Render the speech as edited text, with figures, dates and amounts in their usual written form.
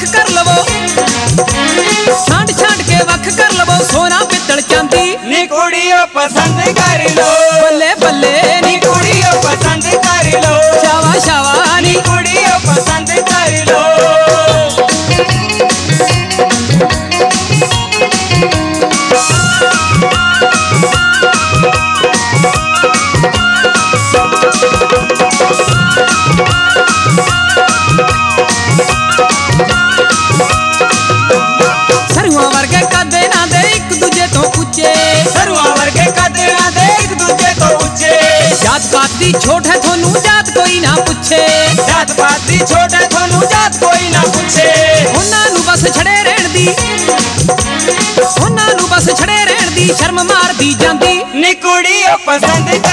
कर लवो, छांट छांट के वख कर लवो, सोना पित्तल चांदी नी कुड़ियों पसंद कर लो, बल्ले बल्ले नी कुड़ियों पसंद कर लो, शावा शावा नी कुड़ियों पसंद कर लो। सरुआ वर्गे कदे ना दे एक दूजे तो ऊंचे, सरुआ वर्गे कदे ना दे एक दूजे तो ऊंचे, जात पात दी छोट है थोनू जात कोई ना पूछे, जात पात दी छोट है थोनू जात कोई ना पूछे, ਉਹਨਾਂ ਨੂੰ ਬਸ ਛੜੇ ਰਹਿਣ ਦੀ, ਉਹਨਾਂ ਨੂੰ ਬਸ ਛੜੇ ਰਹਿਣ ਦੀ ਸ਼ਰਮ ਮਾਰਦੀ ਜਾਂਦੀ ਨੀ ਕੁੜੀਓ ਪਸੰਦ